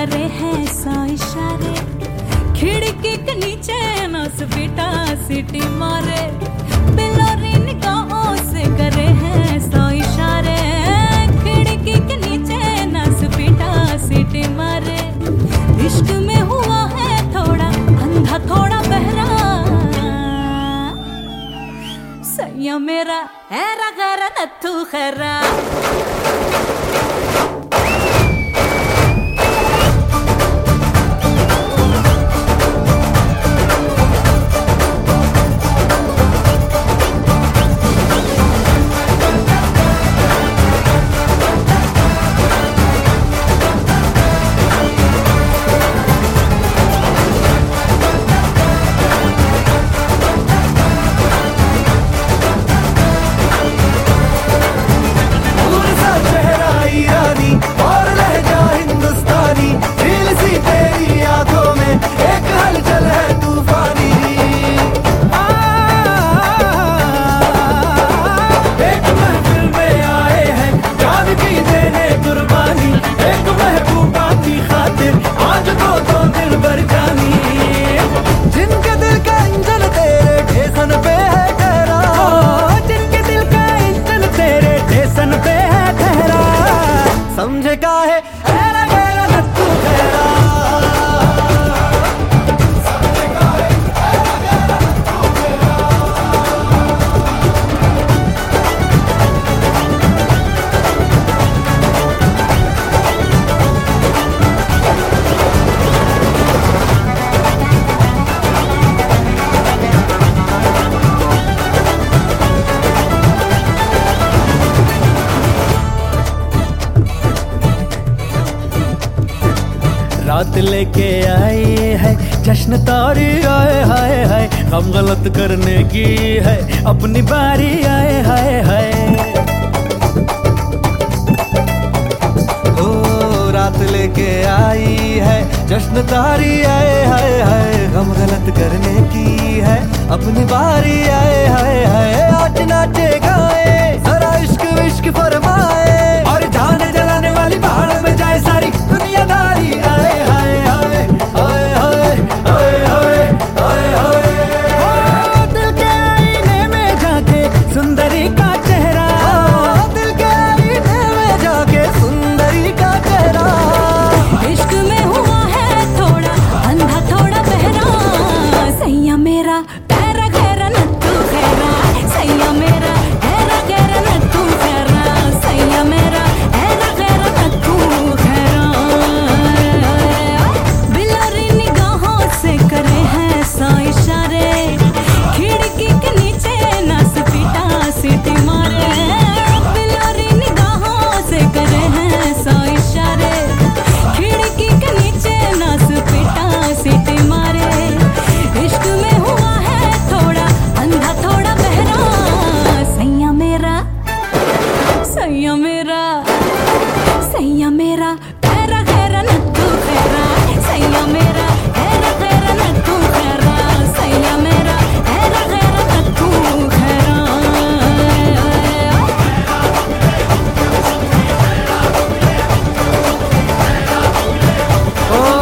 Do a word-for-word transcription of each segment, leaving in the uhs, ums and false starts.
करे हैं सौ इशारे, खिड़की के नीचे नस बेटा सीटी मारे, बिलोरी निगाहों से करे हैं सौ इशारे, खिड़की के नीचे नस बेटा सीटी मारे। इश्क में हुआ है थोड़ा अंधा थोड़ा बहरा, सैया मेरा हैरा गैरा नत्थू खैरा। समझे का है हैरा गैरा नत्थू खैरा। रात लेके आई है जश्न तारी आए हाय हाय, हम गलत करने की है अपनी बारी आए हाय हाय। ओ रात लेके आई है जश्न तारी आए हाय हाय, हम गलत करने की है अपनी बारी आए हाय हाय। आज नाचे गाए जरा इश्क विश्क फरमाए, और जाने जलाने वाली पहाड़ में जाए सारी दुनियादारी आए हाय हाय हाय हाय हाय हाय हाय। दिल के आईने में जाके सुंदरी का चेहरा, दिल के आईने में जाके सुंदरी का चेहरा। इश्क में हुआ है थोड़ा अंधा थोड़ा बहरा, सैया मेरा हैरा गैरा नत्थू खैरा, सैया मेरा हैरा गैरा नत्थू खैरा, सैया मेरा हैरा गैरा नत्थू खैरा। बिलोरी निगाहों से करे हैं सौ इशारे, खिड़की के नीचे नस पीटा सीटी मारे, बिलोरी निगाहों से करे हैं सौ इशारे, खिड़की के नीचे नस पीटा सीटी मारे। इश्क में हुआ है थोड़ा अंधा थोड़ा बहरा, सैया मेरा सैया मेरा सैया मेरा हैरा गैरा नत्थू खैरा, सैया मेरा हैरा गैरा नत्थू खैरा, सैया मेरा हैरा गैरा नत्थू खैरा। ओ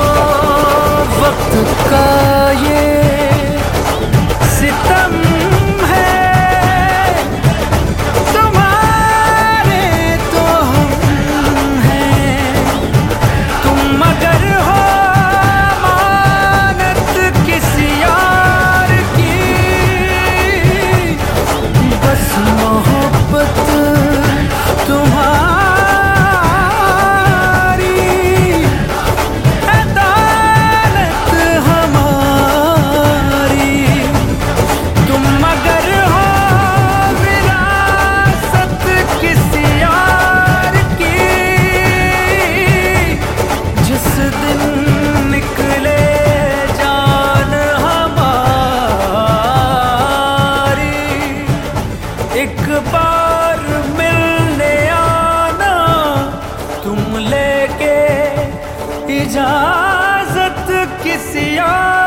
वक्त का ये सितम है, तुम्हारे तो हम हैं, तुम मगर हो मानत किसी यार की, बस मोहब्बत तुम्हारी अदालत हमारी, तुम मगर हो विरासत किसी यार की, जिस दिन निकले जान हमारी, एक बार मिलने आना तुम लेके इजाजत किसी और